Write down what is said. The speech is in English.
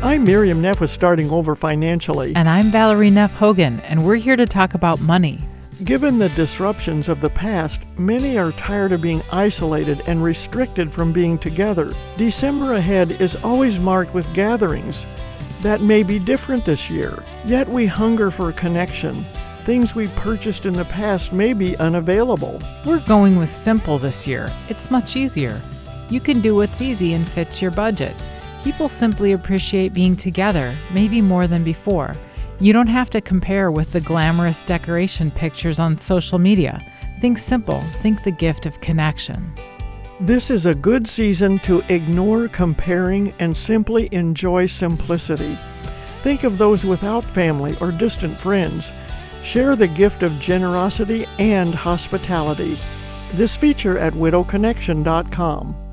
I'm Miriam Neff with Starting Over Financially. And I'm Valerie Neff Hogan, and we're here to talk about money. Given the disruptions of the past, many are tired of being isolated and restricted from being together. December ahead is always marked with gatherings. That may be different this year, yet we hunger for connection. Things we purchased in the past may be unavailable. We're going with simple this year. It's much easier. You can do what's easy and fits your budget. People simply appreciate being together, maybe more than before. You don't have to compare with the glamorous decoration pictures on social media. Think simple. Think the gift of connection. This is a good season to ignore comparing and simply enjoy simplicity. Think of those without family or distant friends. Share the gift of generosity and hospitality. This feature at widowconnection.com.